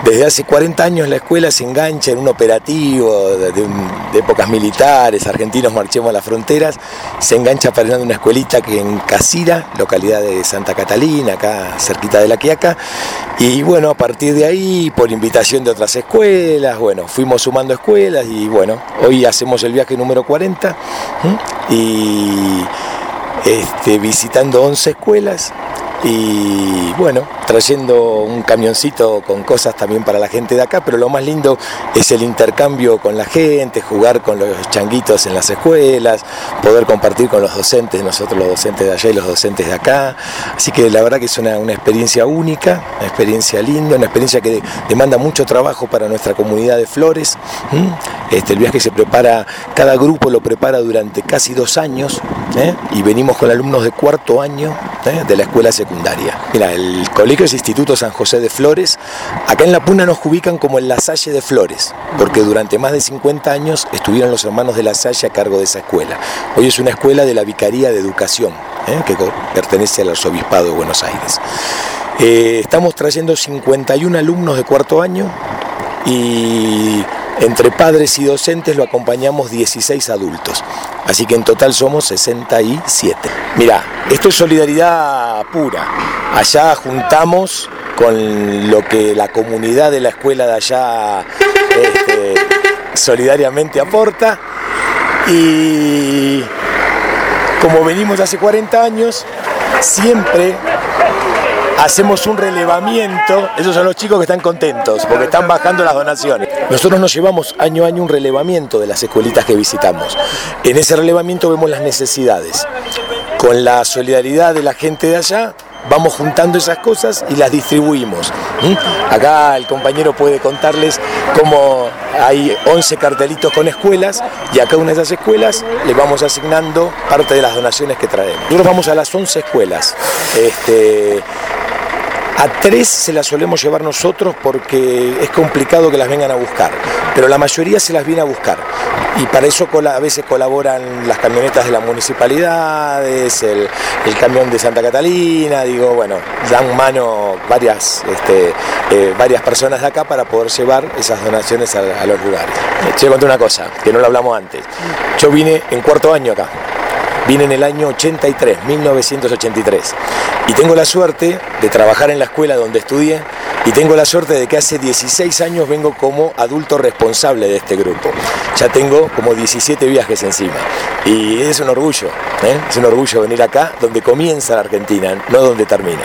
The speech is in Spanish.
Desde hace 40 años la escuela se engancha en un operativo de épocas militares, argentinos marchemos a las fronteras, se engancha para una escuelita que en Casira, localidad de Santa Catalina, acá cerquita de La Quiaca, y bueno, a partir de ahí, por invitación de otras escuelas, bueno, fuimos sumando escuelas y bueno, hoy hacemos el viaje número 40 y visitando 11 escuelas. Y bueno, trayendo un camioncito con cosas también para la gente de acá, pero lo más lindo es el intercambio con la gente, jugar con los changuitos en las escuelas, poder compartir con los docentes, nosotros los docentes de allá y los docentes de acá. Así que la verdad que es una experiencia única, una experiencia linda, una experiencia que demanda mucho trabajo para nuestra comunidad de Flores. El viaje se prepara, cada grupo lo prepara durante casi 2 años, y venimos con alumnos de 4º año de la escuela secundaria. Mira, el colegio es Instituto San José de Flores. Acá en La Puna nos ubican como el La Salle de Flores, porque durante más de 50 años estuvieron los hermanos de La Salle a cargo de esa escuela. Hoy es una escuela de la Vicaría de Educación, que pertenece al Arzobispado de Buenos Aires. Estamos trayendo 51 alumnos de 4º año y entre padres y docentes lo acompañamos 16 adultos. Así que en total somos 67. Mirá, esto es solidaridad pura. Allá juntamos con lo que la comunidad de la escuela de allá solidariamente aporta. Y como venimos hace 40 años, siempre hacemos un relevamiento. Esos son los chicos que están contentos porque están bajando las donaciones. Nosotros nos llevamos año a año un relevamiento de las escuelitas que visitamos. En ese relevamiento vemos las necesidades. Con la solidaridad de la gente de allá, vamos juntando esas cosas y las distribuimos. Acá el compañero puede contarles cómo hay 11 cartelitos con escuelas y a cada una de esas escuelas le vamos asignando parte de las donaciones que traemos. Nosotros vamos a las 11 escuelas. A 3 se las solemos llevar nosotros porque es complicado que las vengan a buscar, pero la mayoría se las viene a buscar. Y para eso a veces colaboran las camionetas de las municipalidades, el camión de Santa Catalina, dan mano varias personas de acá para poder llevar esas donaciones a los lugares. Te voy a contar una cosa, que no lo hablamos antes. Yo vine en 4º año acá. Vine en el año 83, 1983, y tengo la suerte de trabajar en la escuela donde estudié, y tengo la suerte de que hace 16 años vengo como adulto responsable de este grupo. Ya tengo como 17 viajes encima, y es un orgullo, es un orgullo venir acá donde comienza la Argentina, no donde termina.